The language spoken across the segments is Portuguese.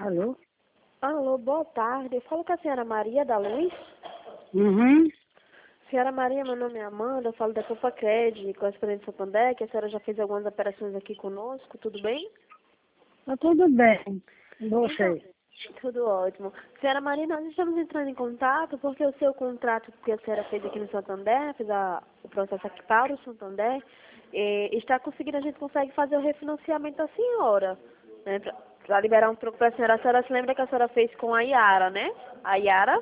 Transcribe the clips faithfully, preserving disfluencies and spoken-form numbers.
Alô? Alô, boa tarde. Eu falo com a senhora Maria da Luz. Uhum. Senhora Maria, meu nome é Amanda, eu falo da Copacred, correspondente de Santander, que a senhora já fez algumas operações aqui conosco, tudo bem? Tá tudo bem. E Então, você? tudo ótimo. Senhora Maria, nós estamos entrando em contato porque o seu contrato que a senhora fez aqui no Santander, fez a, o processo aqui para o Santander, eh, está conseguindo, a gente consegue fazer o refinanciamento da senhora, né, para liberar um troco para a senhora. A senhora se lembra que a senhora fez com a Yara, né? A Yara?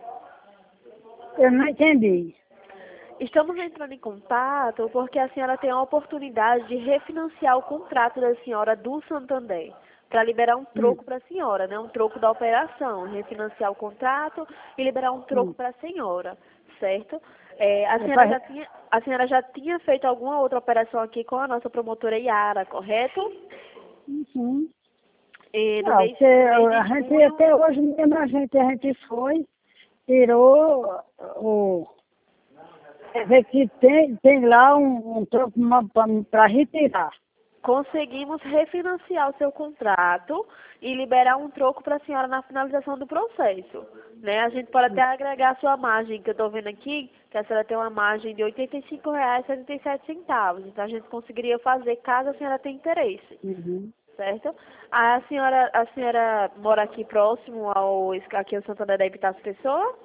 Eu não entendi. Estamos entrando em contato porque a senhora tem a oportunidade de refinanciar o contrato da senhora do Santander, para liberar um Hum, troco para a senhora, né? Um troco da operação, refinanciar o contrato e liberar um troco hum. para a senhora, certo? É, a É senhora pra... já tinha, a senhora já tinha feito alguma outra operação aqui com a nossa promotora Yara, correto? Uhum. E no Não, mês, porque no mês de a gente junho. até hoje mesmo a gente, a gente foi, tirou o. Quer dizer que tem, tem lá um, um troco para retirar. Conseguimos refinanciar o seu contrato e liberar um troco para a senhora na finalização do processo. Né? A gente pode até agregar a sua margem, que eu estou vendo aqui, que a senhora tem uma margem de oitenta e cinco reais e setenta e sete centavos. Então a gente conseguiria fazer caso a senhora tenha interesse. Uhum. Certo? A senhora, a senhora mora aqui próximo ao aqui ao Santana da Epitácio Pessoa?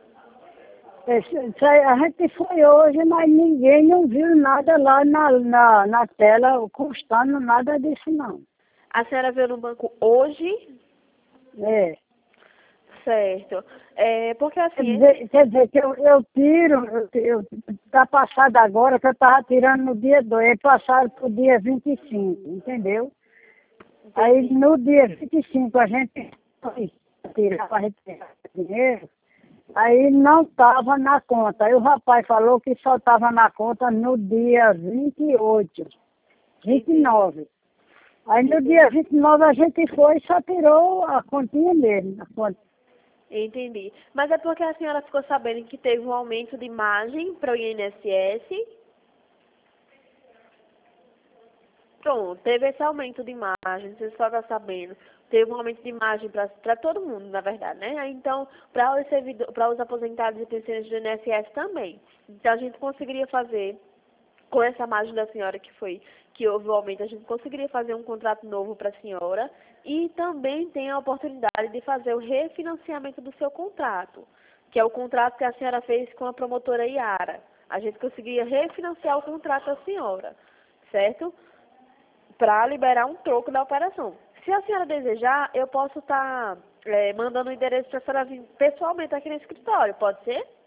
Esse- isso aí, a gente foi hoje, mas ninguém não viu nada lá na, na, na tela constando nada disso não. A senhora veio no banco hoje? É. Certo. É, porque Quer assim, esse, dizer, quer dizer que eu, eu tiro, eu, eu, tá passado agora que eu estava tirando no dia dois, aí passaram para o dia vinte e cinco, entendeu? Aí entendi. no dia vinte e cinco a gente foi tirar para retirar o dinheiro, aí não estava na conta. Aí o rapaz falou que só estava na conta no dia vinte e oito, vinte e Entendi. nove. Aí no dia Entendi. vinte e nove a gente foi e só tirou a continha mesmo, a conta. Entendi. Mas é porque a senhora ficou sabendo que teve um aumento de margem para o I N S S. Pronto, teve esse aumento de margem, você só está sabendo. Teve um aumento de margem para todo mundo, na verdade, né? Aí, então, para os, servidor- para os aposentados e pensionistas do I N S S também. Então, a gente conseguiria fazer, com essa margem da senhora que foi, que houve o aumento, a gente conseguiria fazer um contrato novo para a senhora e também tem a oportunidade de fazer o refinanciamento do seu contrato, que é o contrato que a senhora fez com a promotora Yara. A gente conseguiria refinanciar o contrato da senhora, certo? Para liberar um troco da operação. Se a senhora desejar, eu posso estar mandando o endereço para a senhora vir pessoalmente aqui no escritório, pode ser?